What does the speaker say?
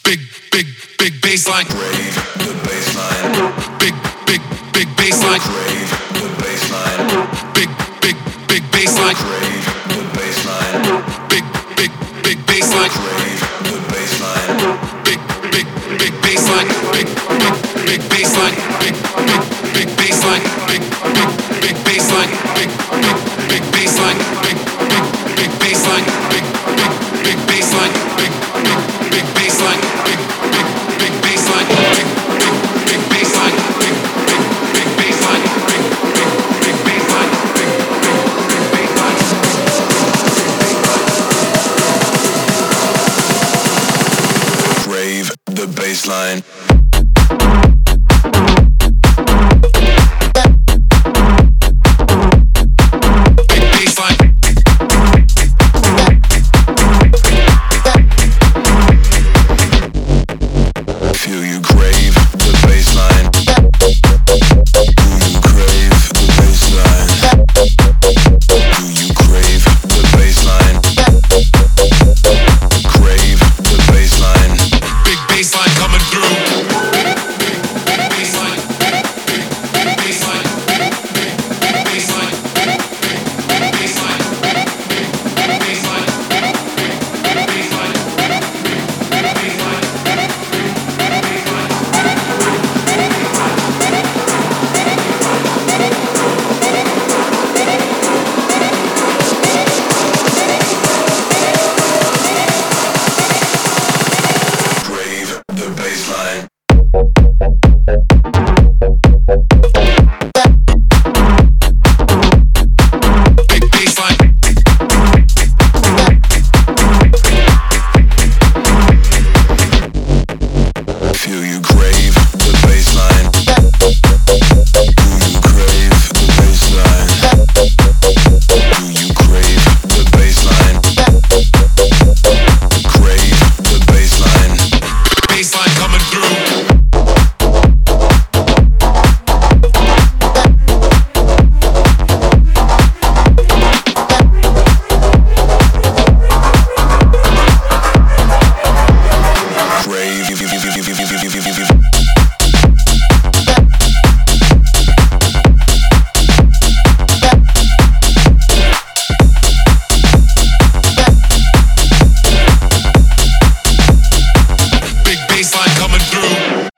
big, big, big bassline. Rave the bassline. Big, big, big bassline. Rave the bassline. Big, big, big bassline. Rave the bassline. Big, big, big bassline. Rave the bassline. Big, big, big bassline. Big, big, big bassline. Big, big, big bassline. Big, big, big bassline. Big, big, big bassline. Big, big, big bassline. Big, big, big bassline. Big, big, big bassline. Big, big, big bassline. Big, big, big bassline. Big, big, big bassline. Big, big, big bassline. Big, big, big bassline. Rave the bassline. Feel you crave the bassline. Do you crave the bassline? Do you crave the bassline? Crave the bassline. Big bassline coming through. Big bassline. Big bassline. Big bassline. Big bassline. Big bassline. Big bassline. Crave the bassline.